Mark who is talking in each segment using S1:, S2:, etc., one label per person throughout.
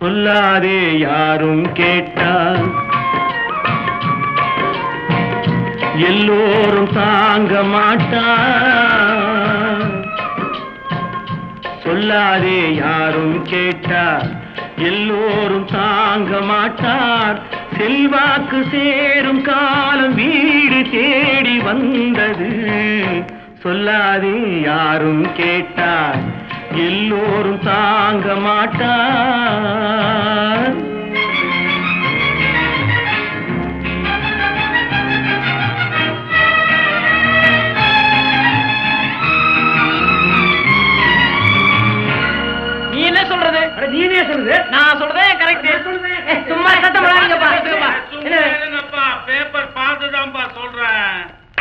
S1: சொல்லாதே யாரும் கேட்டால் எல்லோரும் தாங்க மாட்டார். சொல்லாதே யாரும் கேட்டார் எல்லோரும் தாங்க மாட்டார். செல்வாக்கு சேரும் காலம் வீடு தேடி வந்தது. சொல்லாதே யாரும் கேட்டார் எல்லோரும் தாங்க மாட்டார்.
S2: நீனே சொல்றது, நான் சொல்றதே கரெக்ட். சும்மா சத்தம் போடாதீங்கப்பா.
S3: பேப்பர் பார்த்துதான்ப்பா சொல்றேன்.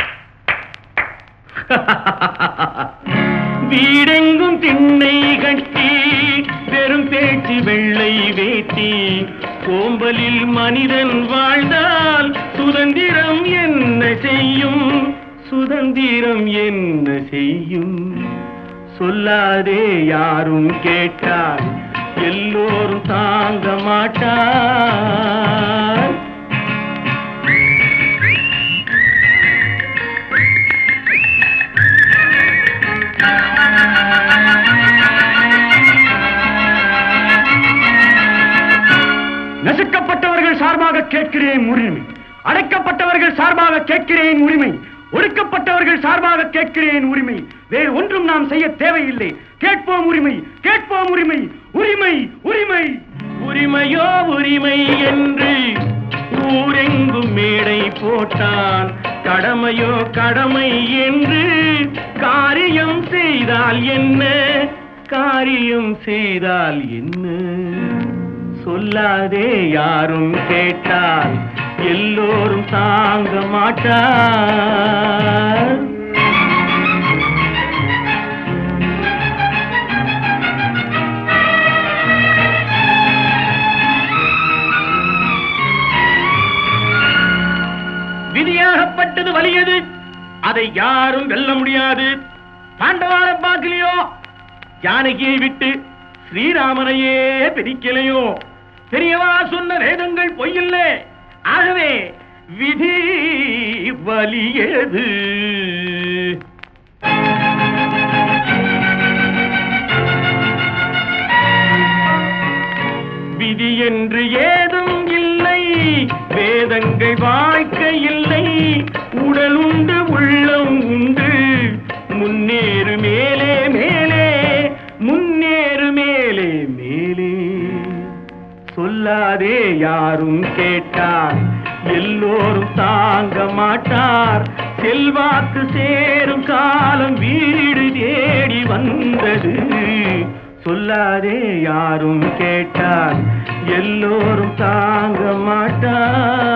S1: வீடெங்கும் திண்ணை கட்டி பெரும் பேச்சு வெள்ளை வேட்டி கோம்பலில் மனிதன் வாழ்ந்தால் சுதந்திரம் என்ன செய்யும்? சுதந்திரம் என்ன செய்யும்? சொல்லாதே யாரும் கேட்டால் எல்லோரும் தாங்க மாட்டார். நசுக்கப்பட்டவர்கள் சார்பாக கேட்கிறேன் உரிமை, அடைக்கப்பட்டவர்கள் சார்பாக கேட்கிறேன் உரிமை, ஒடுக்கப்பட்டவர்கள் சார்பாக கேட்கிறேன் உரிமை. வேறு ஒன்றும் நாம் செய்ய தேவையில்லை. கேட்போம் உரிமை, கேட்போம் உரிமை, உரிமை, உரிமை. உரிமையோ உரிமை என்று ஊரெங்கும் மேடை போட்டான். கடமையோ கடமை என்று காரியம் செய்தால் என்ன? காரியம் செய்தால் என்ன? சொல்லாதே யாரும் கேட்டால் எல்லோரும் தாங்க மாட்டார். விதியாகப்பட்டது வலியது, அதை யாரும் வெல்ல முடியாது. பாண்டவார பார்க்கலையோ, ஜானகியை விட்டு ஸ்ரீராமனையே பிரிக்கலையோ. பெரியவா சொன்ன வேதங்கள் பொய்யில்லை. ஆகவே விதி வலியது. விதி என்று ஏதும் இல்லை, வேதங்கள் வாழ்க்கை இல்லை. உடல் உண்டு உள்ளம் உண்டு, முன்னேறு மேலே மேலே, முன்னேறு மேலே மேலே. சொல்லாதே யாரும் கேட்டார் எல்லோரும் தாங்க மாட்டார். செல்வாக்கு சேரும் காலம் வீடு தேடி வந்தது. சொல்லாதே யாரும் கேட்டார் எல்லோரும் தாங்க மாட்டார்.